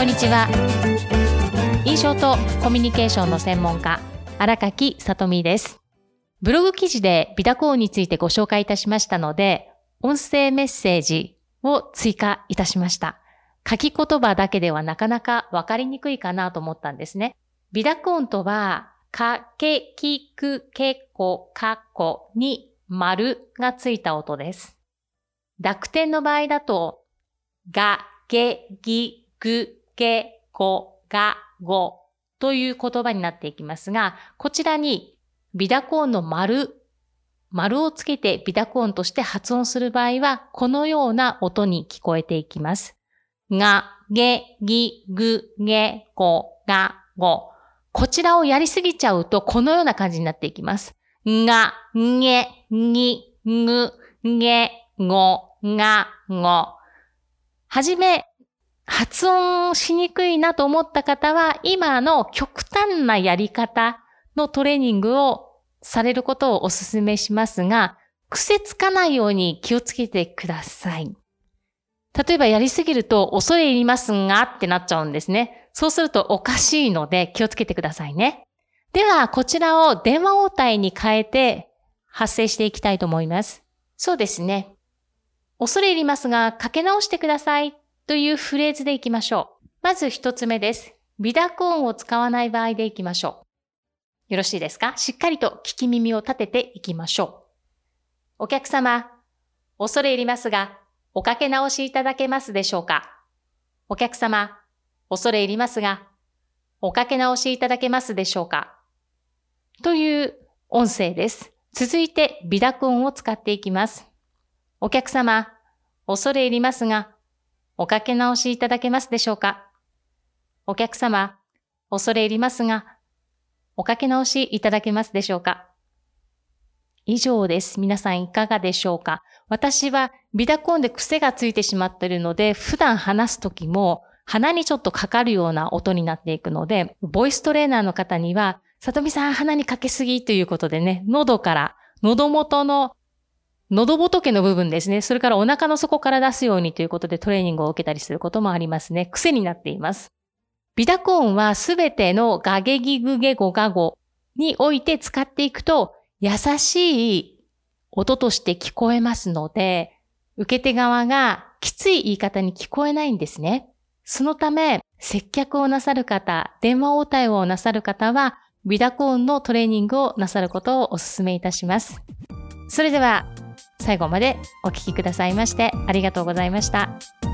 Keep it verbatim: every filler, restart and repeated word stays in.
こんにちは。印象とコミュニケーションの専門家、荒垣さとみです。ブログ記事でビダコーンについてご紹介いたしましたので、音声メッセージを追加いたしました。書き言葉だけではなかなかわかりにくいかなと思ったんですね。ビダコーンとは、かけきくけこかこに丸がついた音です。濁点の場合だと、が、げ、ぎ、ぐ、げ、こ、が、ごという言葉になっていきますが、こちらにビダコーンの丸、丸をつけてビダコーンとして発音する場合は、このような音に聞こえていきます。が、げ、ぎ、ぐ、げ、こ、が、ご。こちらをやりすぎちゃうと、このような感じになっていきます。が、げ、ぎ、ぐ、げ、ご、が、ご。はじめ、発音しにくいなと思った方は、今の極端なやり方のトレーニングをされることをお勧めしますが、癖つかないように気をつけてください。例えばやりすぎると、恐れ入りますがってなっちゃうんですね。そうするとおかしいので気をつけてくださいね。では、こちらを電話応対に変えて発声していきたいと思います。そうですね。恐れ入りますが、かけ直してくださいというフレーズでいきましょう。まず一つ目です。ビダコーンを使わない場合でいきましょう。よろしいですか？しっかりと聞き耳を立てていきましょう。お客様、恐れ入りますが、おかけ直しいただけますでしょうか？お客様、恐れ入りますが、おかけ直しいただけますでしょうか？という音声です。続いて、ビダコーンを使っていきます。お客様、恐れ入りますが、おかけ直しいただけますでしょうか？お客様、恐れ入りますが、おかけ直しいただけますでしょうか？以上です。皆さんいかがでしょうか？私はビダコーンで癖がついてしまっているので、普段話すときも鼻にちょっとかかるような音になっていくので、ボイストレーナーの方には、さとみさん鼻にかけすぎということでね、喉から、喉元の喉仏の部分ですね。それからお腹の底から出すようにということでトレーニングを受けたりすることもありますね。癖になっています。ビダコーンはすべてのガゲギグゲゴガゴにおいて使っていくと優しい音として聞こえますので、受け手側がきつい言い方に聞こえないんですね。そのため、接客をなさる方、電話応対をなさる方は、ビダコーンのトレーニングをなさることをお勧めいたします。それでは、最後までお聞きくださいましてありがとうございました。